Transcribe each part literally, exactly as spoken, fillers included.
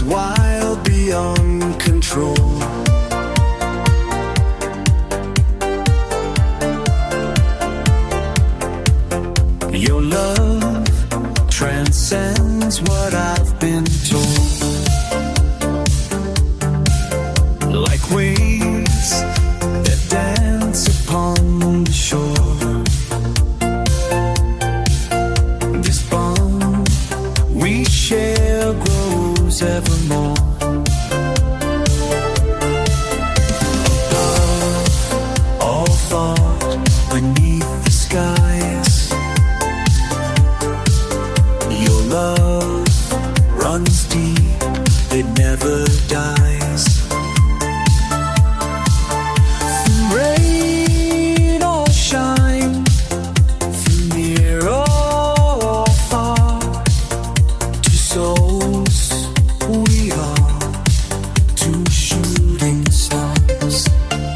wild beyond control. Your love transcends what I've been told. Like waves that dance upon the shore, this bond we share grows evermore. Above all thought, beneath the skies, your love runs deep, it never dies. Rain or shine, from near or far, two souls we are, two shooting stars.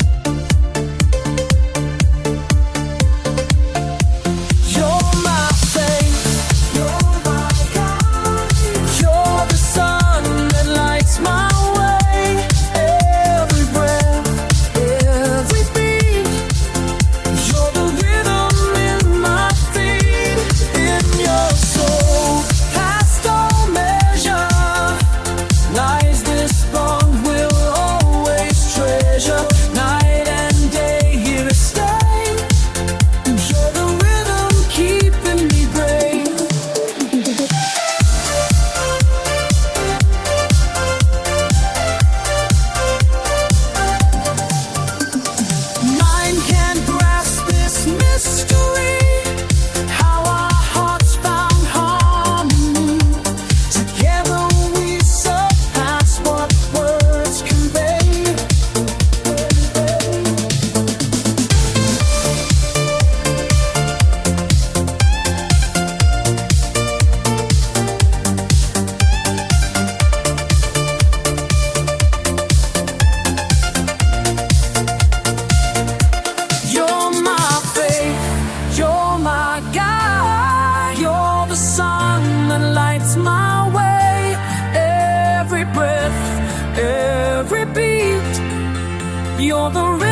You're my faith, you're my God, you're the sun that lights my way. Every breath, every beat, you're the rhythm in my feet. In your soul, past all measure, lies this bond we'll always treasure. Night and day, here to stay. You're the rhythm keeping me brave. Mind can't grasp this mystery, how our hearts found harmony. Together we surpass what words convey. You're my faith, you're my guide, you're the sun that lights my way. Every breath, every beat, you're the rhythm